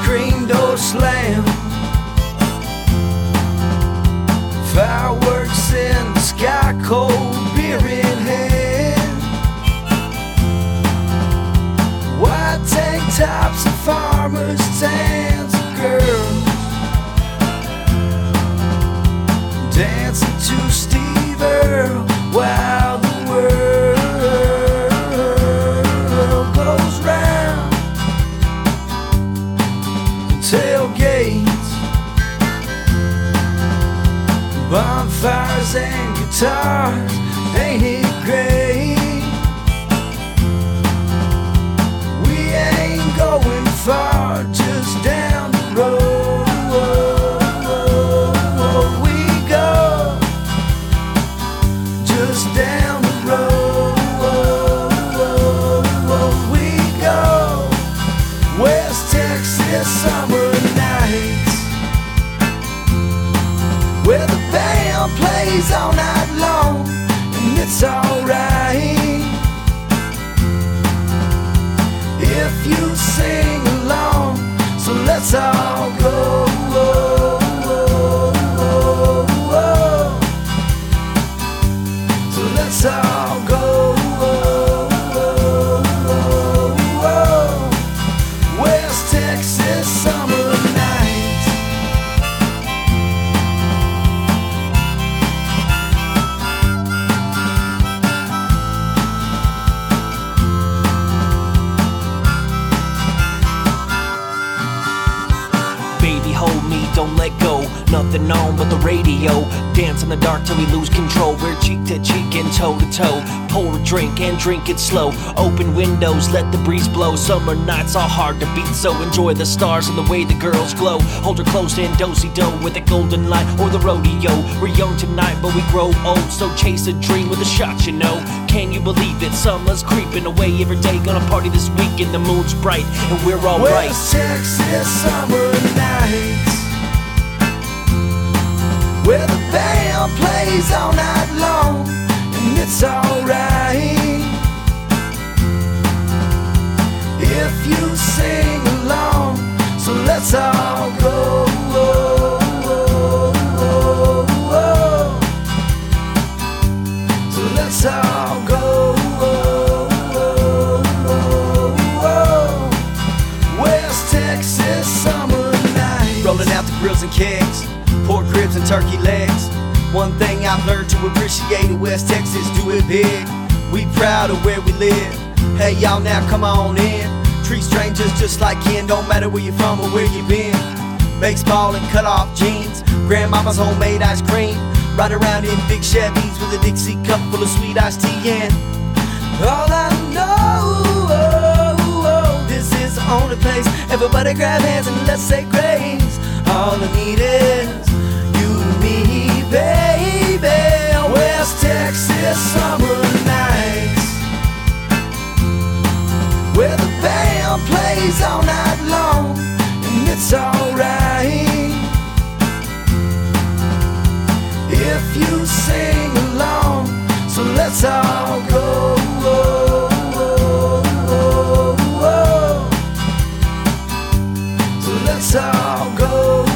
screen door slam, fireworks in the sky, cold beer in hand, white tank tops and farmers' tans, and girls dancing to Steve Earle while the world goes round. Tailgates, bonfires and guitars, ain't it great? We ain't going far, just down the road we go, just down the road we go. West Texas summer nights, where the band plays all night long, and it's alright if you sing along. So let's all go. So let's all go. West Texas summer nights. Baby, hold me, don't let go. Nothing on but the radio. Dance in the dark till we lose control. We're cheek to cheek and toe to toe. Pour a drink and drink it slow. Open windows, let the breeze blow. Summer nights are hard to beat, so enjoy the stars and the way the girls glow. Hold her close and do-si-do with a golden light or the rodeo. We're young tonight, but we grow old, so chase a dream with a shot, you know. Can you believe it? Summer's creeping away every day. Gonna party this week and the moon's bright, and we're all right. West Texas summer nights, where the band plays all night long, and it's alright if you sing along. So let's all go. So let's all go. West Texas summer night, rolling out the grills and kegs, pork ribs and turkey legs. One thing I've learned to appreciate in West Texas, do it big. We proud of where we live. Hey y'all, now come on in. Treat strangers just like kin, don't matter where you're from or where you been. Baseball and cut off jeans, grandmama's homemade ice cream. Ride around in big Chevys with a Dixie cup full of sweet iced tea, and all I know, this is the only place. Everybody grab hands and let's say grace. All I need is you and me, baby. West Texas summer nights, where the band plays all night long, and it's alright if you sing along. So let's all go. So let's all go.